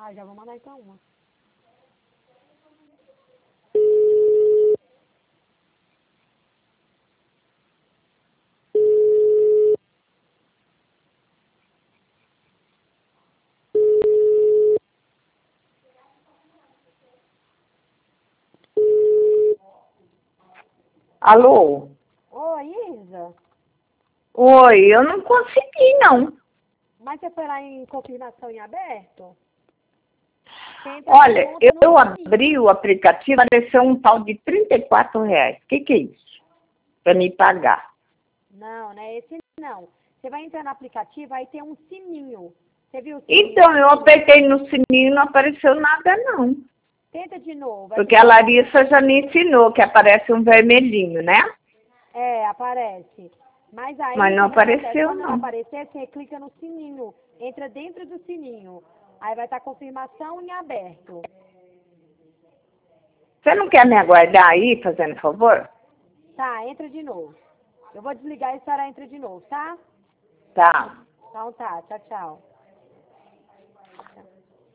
Ah, já vou mandar então uma. Alô? Oi, Isa. Oi, eu não consegui, não. Mas você foi lá em confirmação em aberto? Tenta Olha, dar conta eu no abri o aplicativo, apareceu um tal de R$ 34. O que é isso? Para me pagar. Não, né? Esse não. Você vai entrar no aplicativo, aí tem um sininho. Você viu o sininho? Então, eu apertei no sininho e não apareceu nada, não. Tenta de novo. Porque a Larissa já me ensinou que aparece um vermelhinho, né? É, aparece. Mas aí, Mas não o que acontece? apareceu, Quando não não. aparecer, você clica no sininho. Entra dentro do sininho. Aí vai estar confirmação em aberto. Você não quer me aguardar aí, fazendo favor? Tá, entra de novo. Eu vou desligar e a senhora entra de novo, tá? Tá. Então tá, tchau, tchau.